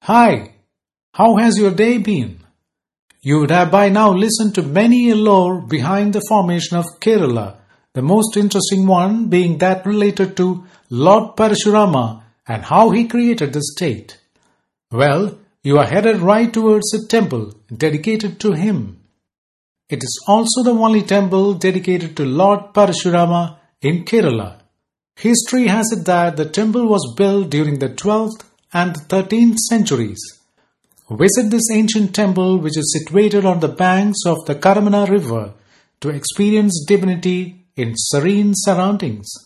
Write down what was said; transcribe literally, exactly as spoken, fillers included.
Hi, how has your day been? You would have by now listened to many a lore behind the formation of Kerala, the most interesting one being that related to Lord Parashurama and how he created the state. Well, you are headed right towards a temple dedicated to him. It is also the only temple dedicated to Lord Parashurama in Kerala. History has it that the temple was built during the twelfth and the thirteenth centuries. Visit this ancient temple which is situated on the banks of the Karamana river to experience divinity in serene surroundings.